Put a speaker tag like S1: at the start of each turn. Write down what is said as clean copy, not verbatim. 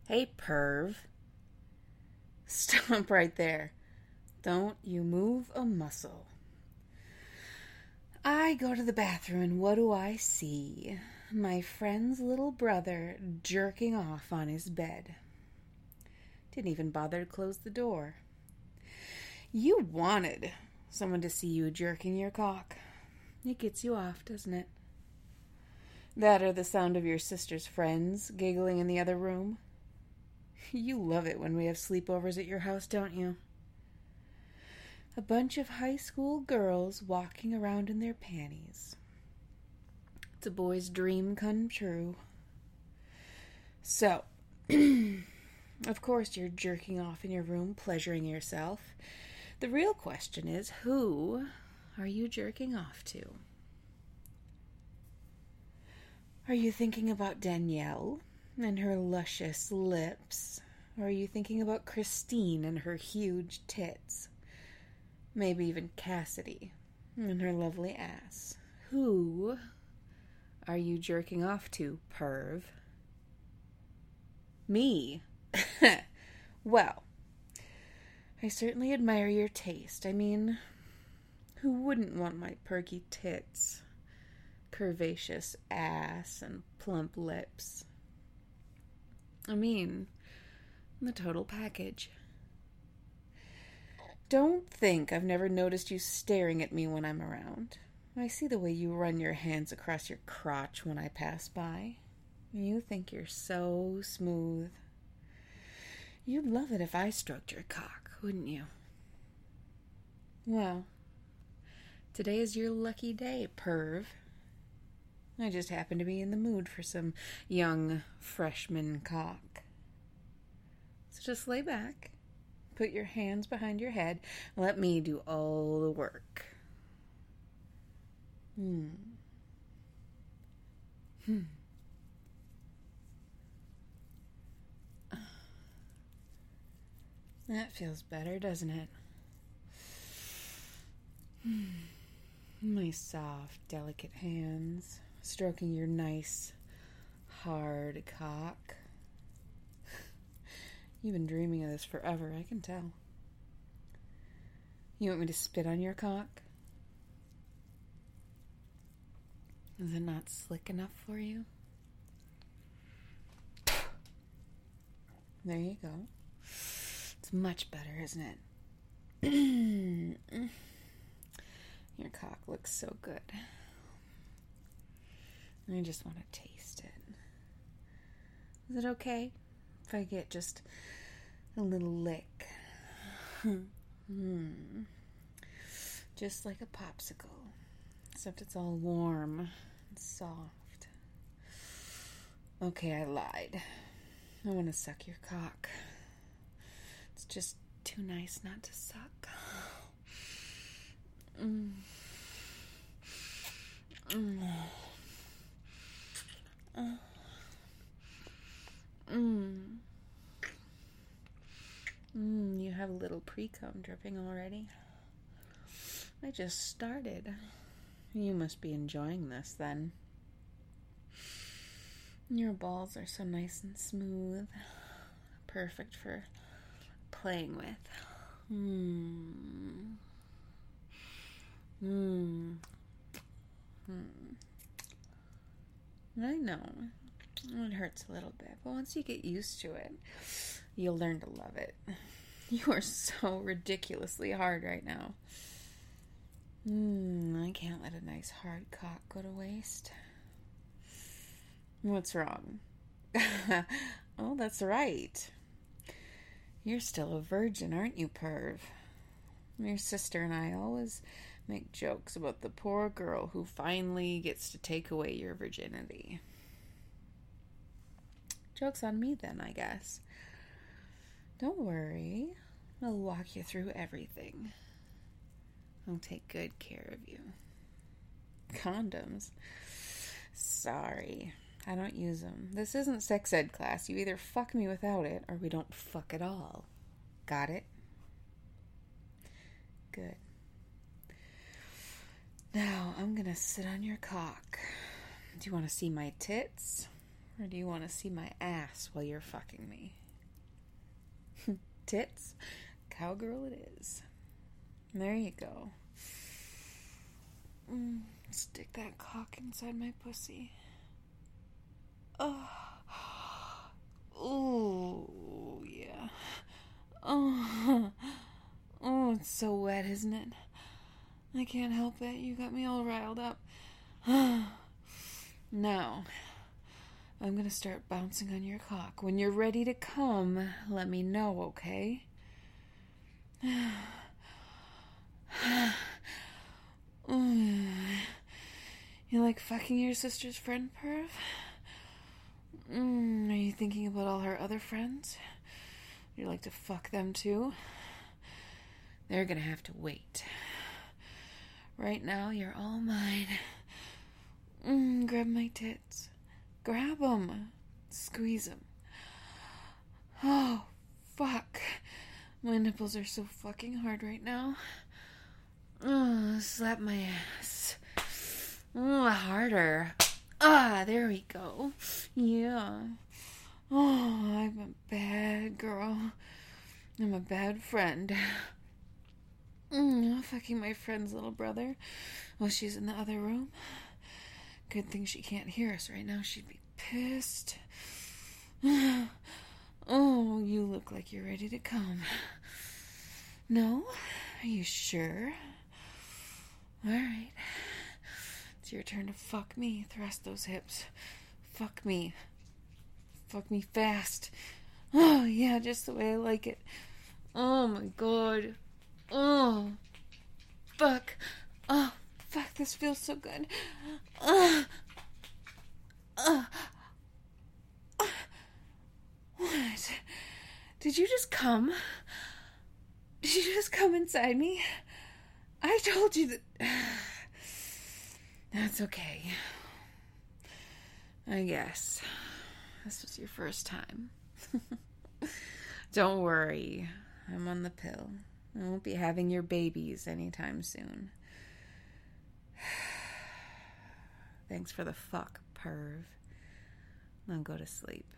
S1: Hey, perv. Stop right there. Don't you move a muscle. I go to the bathroom and what do I see? My friend's little brother jerking off on his bed. Didn't even bother to close the door. You wanted someone to see you jerking your cock. It gets you off, doesn't it? That or the sound of your sister's friends giggling in the other room. You love it when we have sleepovers at your house, don't you? A bunch of high school girls walking around in their panties. It's a boy's dream come true. So, of course you're jerking off in your room, pleasuring yourself. The real question is, who are you jerking off to? Are you thinking about Danielle and her luscious lips? Or are you thinking about Christine and her huge tits? Maybe even Cassidy and her lovely ass. Who are you jerking off to, perv? Me. Well, I certainly admire your taste. I mean, who wouldn't want my perky tits, curvaceous ass, and plump lips? I mean, the total package. Don't think I've never noticed you staring at me when I'm around. I see the way you run your hands across your crotch when I pass by. You think you're so smooth. You'd love it if I stroked your cock, wouldn't you? Well, today is your lucky day, perv. I just happen to be in the mood for some young freshman cock. So just lay back, put your hands behind your head, and let me do all the work. That feels better, doesn't it? My soft, delicate hands stroking your nice, hard cock. You've been dreaming of this forever, I can tell. You want me to spit on your cock? Is it not slick enough for you? There you go. It's much better, isn't it? Your cock looks so good. I just want to taste it. Is it okay if I get just a little lick? Just like a popsicle, except it's all warm and soft. Okay, I lied. I want to suck your cock. It's just too nice not to suck. You have a little pre-cum dripping already. I just started. You must be enjoying this then. Your balls are so nice and smooth. Perfect for playing with. I know. It hurts a little bit, but once you get used to it, you'll learn to love it. You are so ridiculously hard right now. I can't let a nice hard cock go to waste. What's wrong? Oh, that's right. You're still a virgin, aren't you, perv? Your sister and I always make jokes about the poor girl who finally gets to take away your virginity. Joke's on me then, I guess. Don't worry. I'll walk you through everything. I'll take good care of you. Condoms? Sorry. I don't use them. This isn't sex ed class. You either fuck me without it, or we don't fuck at all. Got it? Good. Now, I'm gonna sit on your cock. Do you want to see my tits? Or do you want to see my ass while you're fucking me? Tits? Cowgirl it is. There you go. Stick that cock inside my pussy. Oh. Ooh, yeah. Oh, it's so wet, isn't it? I can't help it. You got me all riled up. Now, I'm gonna start bouncing on your cock. When you're ready to come, let me know, okay? You like fucking your sister's friend, Perv? Are you thinking about all her other friends? You like to fuck them too? They're gonna have to wait. Right now, you're all mine. Grab my tits. Grab them. Squeeze them. Oh, fuck. My nipples are so fucking hard right now. Slap my ass. Harder. There we go. Yeah. Oh, I'm a bad girl. I'm a bad friend. Fucking my friend's little brother while she's in the other room. Good thing she can't hear us right now. She'd be pissed. Oh, you look like you're ready to come. No? Are you sure? Alright. It's your turn to fuck me. Thrust those hips. Fuck me. Fuck me fast. Oh, yeah, just the way I like it. Oh, my God. Oh, fuck. Oh, fuck, this feels so good. What? Did you just come? Did you just come inside me? I told you that... That's okay. I guess. This was your first time. Don't worry. I'm on the pill. I won't be having your babies anytime soon. Thanks for the fuck, Perv. Now go to sleep.